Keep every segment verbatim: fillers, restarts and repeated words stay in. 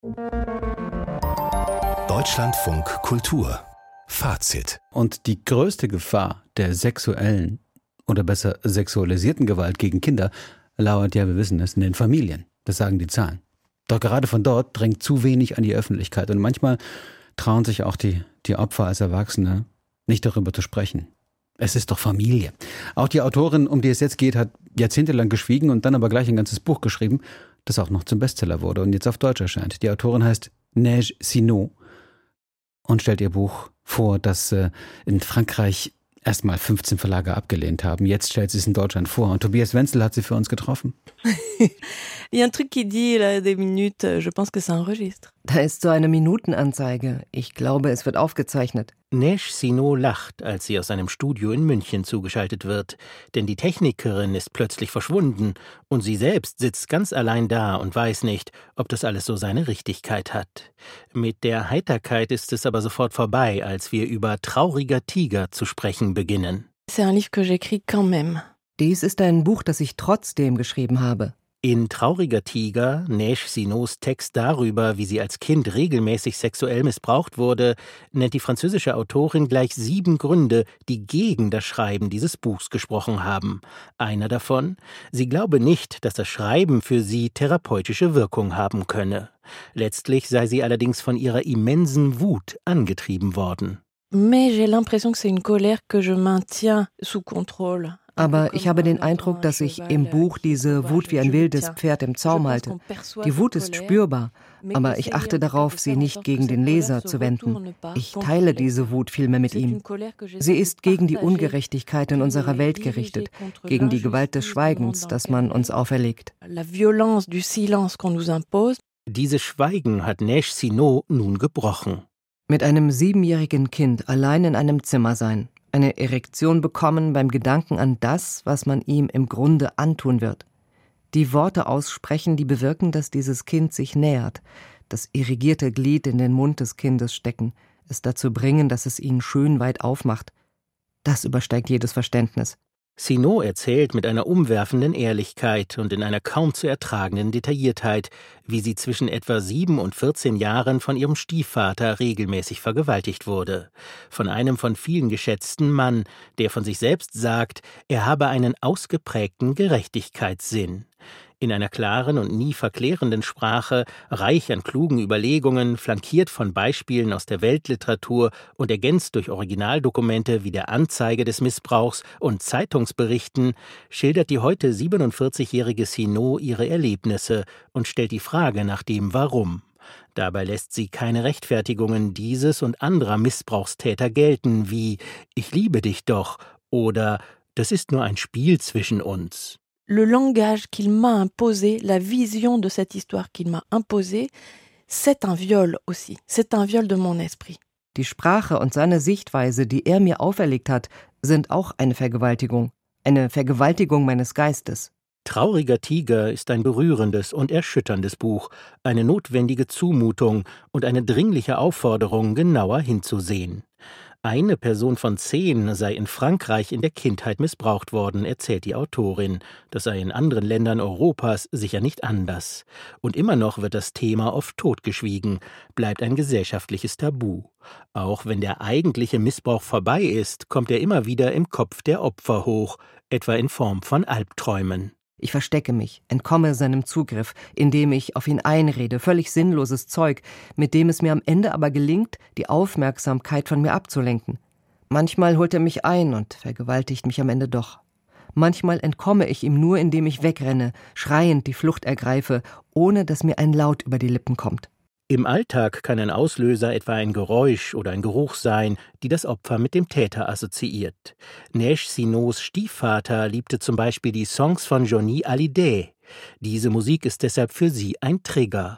Deutschlandfunk Kultur Fazit. Und die größte Gefahr der sexuellen oder besser sexualisierten Gewalt gegen Kinder lauert, ja, wir wissen es, in den Familien. Das sagen die Zahlen. Doch gerade von dort drängt zu wenig an die Öffentlichkeit. Und manchmal trauen sich auch die, die Opfer als Erwachsene nicht darüber zu sprechen. Es ist doch Familie. Auch die Autorin, um die es jetzt geht, hat jahrzehntelang geschwiegen und dann aber gleich ein ganzes Buch geschrieben, das auch noch zum Bestseller wurde und jetzt auf Deutsch erscheint. Die Autorin heißt Neige Sineau und stellt ihr Buch vor, das äh, in Frankreich erstmal fünfzehn Verlage abgelehnt haben. Jetzt stellt sie es in Deutschland vor. Und Tobias Wenzel hat sie für uns getroffen. Il y a un truc qui dit là, des minutes, je pense que ça enregistre. Da ist so eine Minutenanzeige. Ich glaube, es wird aufgezeichnet. Neige Sineau lacht, als sie aus seinem Studio in München zugeschaltet wird. Denn die Technikerin ist plötzlich verschwunden und sie selbst sitzt ganz allein da und weiß nicht, ob das alles so seine Richtigkeit hat. Mit der Heiterkeit ist es aber sofort vorbei, als wir über Trauriger Tiger zu sprechen beginnen. C'est un livre que j'écris quand même. Dies ist ein Buch, das ich trotzdem geschrieben habe. In Trauriger Tiger, Neige Sineaus Text darüber, wie sie als Kind regelmäßig sexuell missbraucht wurde, nennt die französische Autorin gleich sieben Gründe, die gegen das Schreiben dieses Buchs gesprochen haben. Einer davon: sie glaube nicht, dass das Schreiben für sie therapeutische Wirkung haben könne. Letztlich sei sie allerdings von ihrer immensen Wut angetrieben worden. Mais j'ai l'impression que c'est une colère que je maintiens sous contrôle. Aber ich habe den Eindruck, dass ich im Buch diese Wut wie ein wildes Pferd im Zaum halte. Die Wut ist spürbar, aber ich achte darauf, sie nicht gegen den Leser zu wenden. Ich teile diese Wut vielmehr mit ihm. Sie ist gegen die Ungerechtigkeit in unserer Welt gerichtet, gegen die Gewalt des Schweigens, das man uns auferlegt. Dieses Schweigen hat Neige Sineau nun gebrochen. Mit einem siebenjährigen Kind allein in einem Zimmer sein, eine Erektion bekommen beim Gedanken an das, was man ihm im Grunde antun wird. Die Worte aussprechen, die bewirken, dass dieses Kind sich nähert, das irrigierte Glied in den Mund des Kindes stecken, es dazu bringen, dass es ihn schön weit aufmacht. Das übersteigt jedes Verständnis. Sineau erzählt mit einer umwerfenden Ehrlichkeit und in einer kaum zu ertragenden Detailliertheit, wie sie zwischen etwa sieben und vierzehn Jahren von ihrem Stiefvater regelmäßig vergewaltigt wurde. Von einem von vielen geschätzten Mann, der von sich selbst sagt, er habe einen ausgeprägten Gerechtigkeitssinn. In einer klaren und nie verklärenden Sprache, reich an klugen Überlegungen, flankiert von Beispielen aus der Weltliteratur und ergänzt durch Originaldokumente wie der Anzeige des Missbrauchs und Zeitungsberichten, schildert die heute siebenundvierzigjährige Sineau ihre Erlebnisse und stellt die Frage nach dem Warum. Dabei lässt sie keine Rechtfertigungen dieses und anderer Missbrauchstäter gelten, wie »Ich liebe dich doch« oder »Das ist nur ein Spiel zwischen uns«. Le langage qu'il m'a imposé, la vision de cette histoire qu'il m'a imposée, c'est un viol aussi. C'est un viol de mon esprit. Die Sprache und seine Sichtweise, die er mir auferlegt hat, sind auch eine Vergewaltigung. Eine Vergewaltigung meines Geistes. Trauriger Tiger ist ein berührendes und erschütterndes Buch, eine notwendige Zumutung und eine dringliche Aufforderung, genauer hinzusehen. Eine Person von zehn sei in Frankreich in der Kindheit missbraucht worden, erzählt die Autorin. Das sei in anderen Ländern Europas sicher nicht anders. Und immer noch wird das Thema oft totgeschwiegen, bleibt ein gesellschaftliches Tabu. Auch wenn der eigentliche Missbrauch vorbei ist, kommt er immer wieder im Kopf der Opfer hoch, etwa in Form von Albträumen. Ich verstecke mich, entkomme seinem Zugriff, indem ich auf ihn einrede, völlig sinnloses Zeug, mit dem es mir am Ende aber gelingt, die Aufmerksamkeit von mir abzulenken. Manchmal holt er mich ein und vergewaltigt mich am Ende doch. Manchmal entkomme ich ihm nur, indem ich wegrenne, schreiend die Flucht ergreife, ohne dass mir ein Laut über die Lippen kommt. Im Alltag kann ein Auslöser etwa ein Geräusch oder ein Geruch sein, die das Opfer mit dem Täter assoziiert. Neige Sineaus Stiefvater liebte zum Beispiel die Songs von Johnny Hallyday. Diese Musik ist deshalb für sie ein Trigger.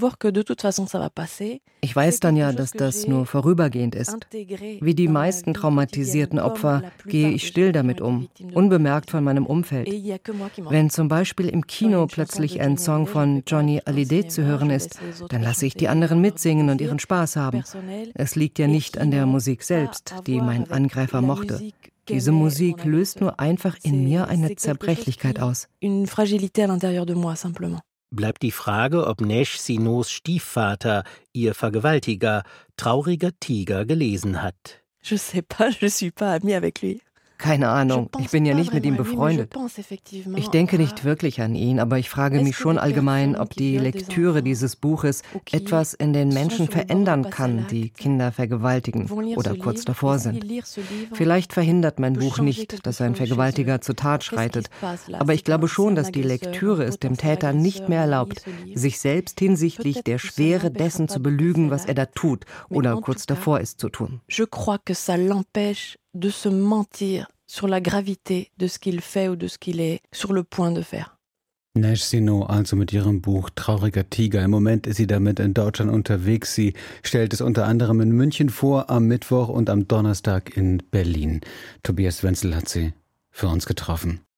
Ich weiß dann ja, dass das nur vorübergehend ist. Wie die meisten traumatisierten Opfer gehe ich still damit um, unbemerkt von meinem Umfeld. Wenn zum Beispiel im Kino plötzlich ein Song von Johnny Hallyday zu hören ist, dann lasse ich die anderen mitsingen und ihren Spaß haben. Es liegt ja nicht an der Musik selbst, die mein Angreifer mochte. Diese Musik löst nur einfach in mir eine Zerbrechlichkeit aus. bleibt die Frage, ob Neige Sinos Stiefvater, ihr Vergewaltiger, Trauriger Tiger gelesen hat. Je sais pas, je suis pas amie avec lui. Keine Ahnung, ich bin ja nicht mit ihm befreundet. Ich denke nicht wirklich an ihn, aber ich frage mich schon allgemein, ob die Lektüre dieses Buches etwas in den Menschen verändern kann, die Kinder vergewaltigen oder kurz davor sind. Vielleicht verhindert mein Buch nicht, dass ein Vergewaltiger zur Tat schreitet, aber ich glaube schon, dass die Lektüre es dem Täter nicht mehr erlaubt, sich selbst hinsichtlich der Schwere dessen zu belügen, was er da tut oder kurz davor ist zu tun. Je crois que ça l'empêche de se mentir sur la gravité de ce qu'il fait ou de ce qu'il est sur le point de faire. Neige Sino also mit ihrem Buch Trauriger Tiger. Im Moment ist sie damit in Deutschland unterwegs. Sie stellt es unter anderem in München vor, am Mittwoch und am Donnerstag in Berlin. Tobias Wenzel hat sie für uns getroffen.